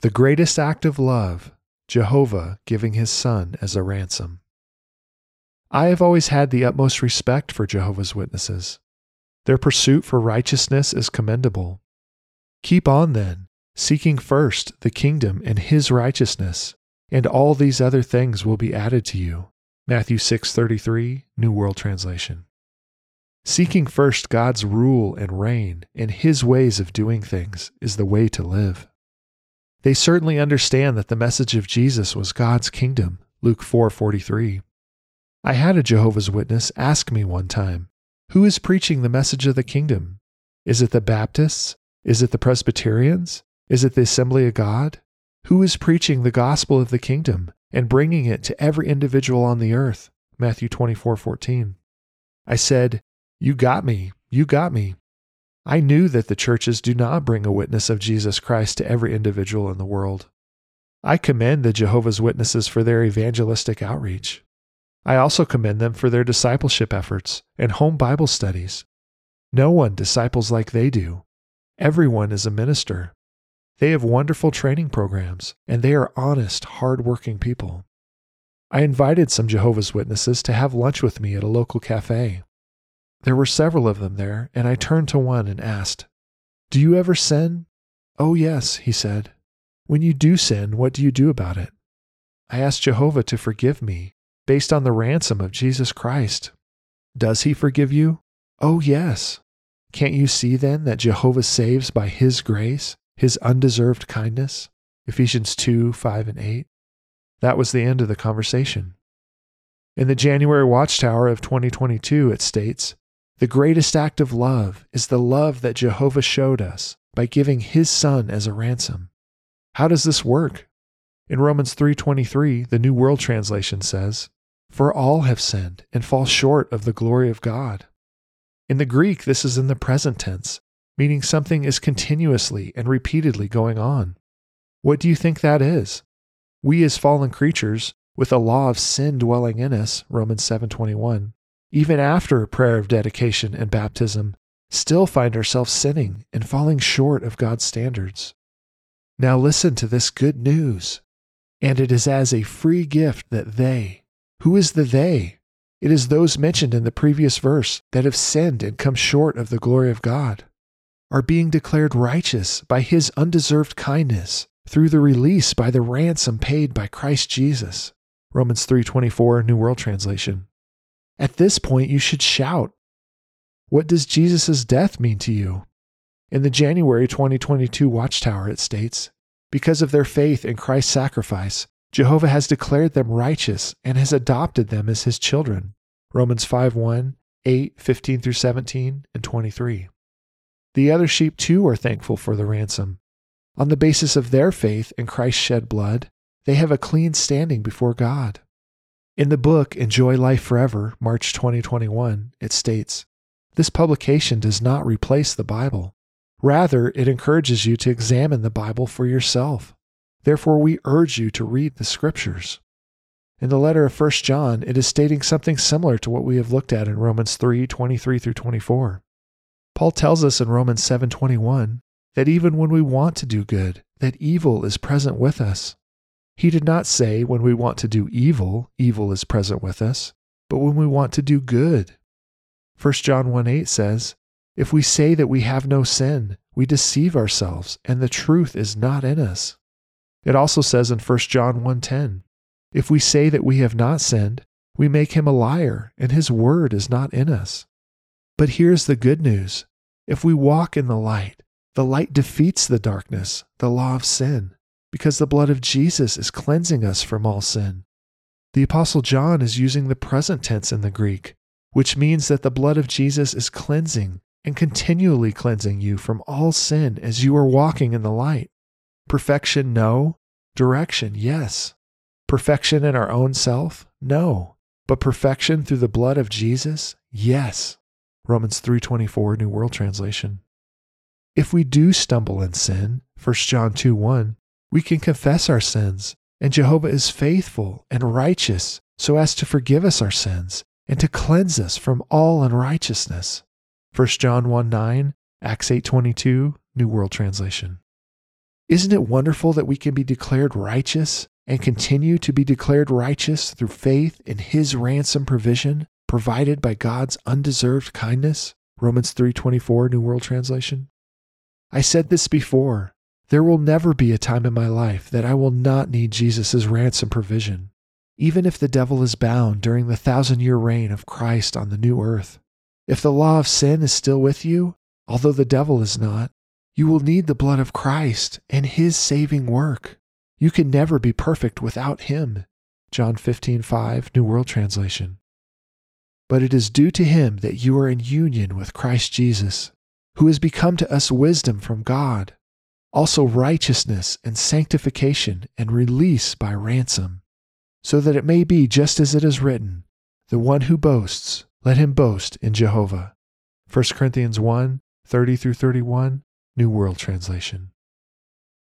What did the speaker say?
The greatest act of love, Jehovah giving his Son as a ransom. I have always had the utmost respect for Jehovah's Witnesses. Their pursuit for righteousness is commendable. Keep on then, seeking first the kingdom and his righteousness, and all these other things will be added to you. Matthew 6:33, New World Translation. Seeking first God's rule and reign and his ways of doing things is the way to live. They certainly understand that the message of Jesus was God's kingdom, Luke 4:43. I had a Jehovah's Witness ask me one time, who is preaching the message of the kingdom? Is it the Baptists? Is it the Presbyterians? Is it the Assembly of God? Who is preaching the gospel of the kingdom and bringing it to every individual on the earth? Matthew 24:14. I said, you got me. I knew that the churches do not bring a witness of Jesus Christ to every individual in the world. I commend the Jehovah's Witnesses for their evangelistic outreach. I also commend them for their discipleship efforts and home Bible studies. No one disciples like they do. Everyone is a minister. They have wonderful training programs, and they are honest, hard-working people. I invited some Jehovah's Witnesses to have lunch with me at a local cafe. There were several of them there, and I turned to one and asked, "Do you ever sin?" "Oh, yes," he said. "When you do sin, what do you do about it?" I asked Jehovah to forgive me, based on the ransom of Jesus Christ. "Does he forgive you?" "Oh, yes." "Can't you see then that Jehovah saves by his grace, his undeserved kindness?" Ephesians 2:5 and 8. That was the end of the conversation. In the January Watchtower of 2022, it states, "The greatest act of love is the love that Jehovah showed us by giving his Son as a ransom." How does this work? In Romans 3:23, the New World Translation says, "For all have sinned and fall short of the glory of God." In the Greek, this is in the present tense, meaning something is continuously and repeatedly going on. What do you think that is? We as fallen creatures, with the law of sin dwelling in us, Romans 7:21, even after a prayer of dedication and baptism, still find ourselves sinning and falling short of God's standards. Now listen to this good news. And it is as a free gift that they, who is the they? It is those mentioned in the previous verse that have sinned and come short of the glory of God, are being declared righteous by his undeserved kindness through the release by the ransom paid by Christ Jesus. Romans 3:24, New World Translation. At this point, you should shout. What does Jesus' death mean to you? In the January 2022 Watchtower, it states, "Because of their faith in Christ's sacrifice, Jehovah has declared them righteous and has adopted them as his children." Romans 5:1, 8, 15 through 17, and 23. The other sheep too are thankful for the ransom. On the basis of their faith in Christ's shed blood, they have a clean standing before God. In the book Enjoy Life Forever, March 2021, it states, "This publication does not replace the Bible. Rather, it encourages you to examine the Bible for yourself. Therefore, we urge you to read the Scriptures." In the letter of 1 John, it is stating something similar to what we have looked at in Romans 3:23 through 24. Paul tells us in Romans 7:21 that even when we want to do good, that evil is present with us. He did not say when we want to do evil, evil is present with us, but when we want to do good. 1 John 1:8 says, "If we say that we have no sin, we deceive ourselves, and the truth is not in us." It also says in 1 John 1:10, "If we say that we have not sinned, we make him a liar, and his word is not in us." But here's the good news. If we walk in the light defeats the darkness, the law of sin, because the blood of Jesus is cleansing us from all sin. The Apostle John is using the present tense in the Greek, which means that the blood of Jesus is cleansing and continually cleansing you from all sin as you are walking in the light. Perfection, no. Direction, yes. Perfection in our own self, no. But perfection through the blood of Jesus, yes. Romans 3:24, New World Translation. If we do stumble in sin, 1 John 2:1, we can confess our sins, and Jehovah is faithful and righteous so as to forgive us our sins and to cleanse us from all unrighteousness. 1 John 1:9, Acts 8:22, New World Translation. Isn't it wonderful that we can be declared righteous and continue to be declared righteous through faith in his ransom provision provided by God's undeserved kindness? Romans 3:24, New World Translation. I said this before. There will never be a time in my life that I will not need Jesus' ransom provision, even if the devil is bound during the 1,000-year reign of Christ on the new earth. If the law of sin is still with you, although the devil is not, you will need the blood of Christ and his saving work. You can never be perfect without him. John 15:5, New World Translation. But it is due to him that you are in union with Christ Jesus, who has become to us wisdom from God, also righteousness and sanctification and release by ransom, so that it may be just as it is written, the one who boasts, let him boast in Jehovah. 1 Corinthians 1:30-31, New World Translation.